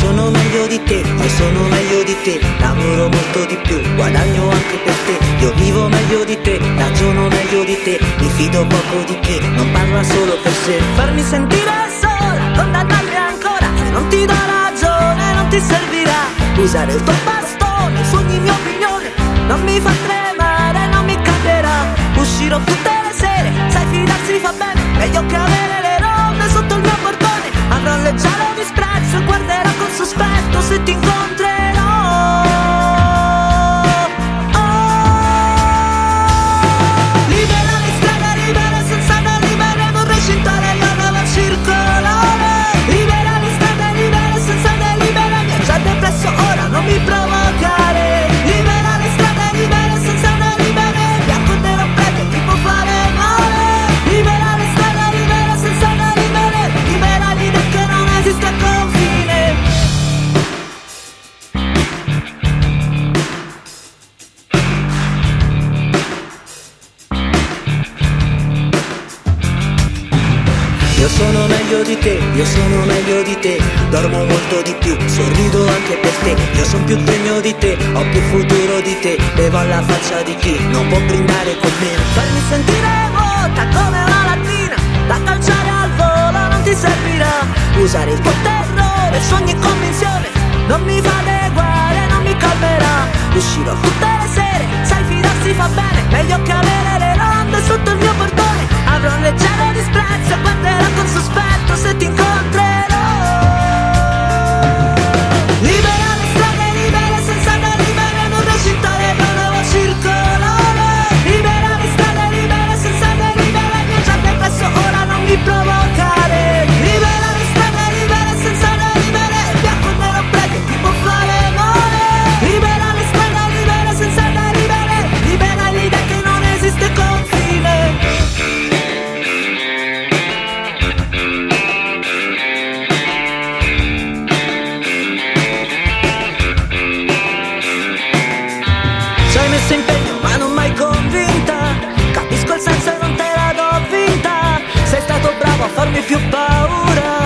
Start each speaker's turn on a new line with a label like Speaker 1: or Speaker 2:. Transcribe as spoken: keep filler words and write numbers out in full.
Speaker 1: sono meglio di te, io sono meglio di te, lavoro molto di più, guadagno anche per te. Io vivo meglio di te, ragiono meglio di te, mi fido poco di chi non parla solo per sé. Farmi sentire sola, condannarmi ancora, se non ti do ragione non ti servirà. Usare il tuo bastone, sogni mia opinione, non mi fa tremare, non mi cambierà. Uscirò tutte le sere, sai fidarsi fa bene, meglio che avere le ronde sotto il mio portone. Avrò leggero disprezzo e guarderò con sospetto se ti incontrerò. Ora non mi provocare, libera le strade libere senza andare libere, bianco e nero prete ti può fare male, libera le strade libere senza andare libere, libera l'idea che non esiste confine. Io sono meglio di te, io sono meglio di te, dormo molto di più, sorrido anche per te. Io son più degno di te, ho più futuro di te, bevo alla faccia di chi non può brindare con me. Farmi sentire vuota come una lattina, da calciare al volo non ti servirà. Usare il tuo terrore, sogni e convinzione, non mi fa adeguare, non mi calmerà. Uscirò tutte le sere, sai fidarsi fa bene, meglio che avere le ronde sotto il mio portone. Avrò un leggero disprezzo e guarderò con sospetto se ti incontrerò. Libera le strade libere senza andare libere, non recitare da un nuovo circolare. Libera le strade libere senza andare libere, mi ho già depresso, ora non mi provocare. Libera le strade libere senza andare libere, bianco e nero prete ti può fare male. Libera le strade libere senza andare libere, libera l'idea che non esiste confine. Ci hai messo impegno ma non mai convinta, capisco il senso e non te la do vinta. Sei stato bravo a farmi più paura.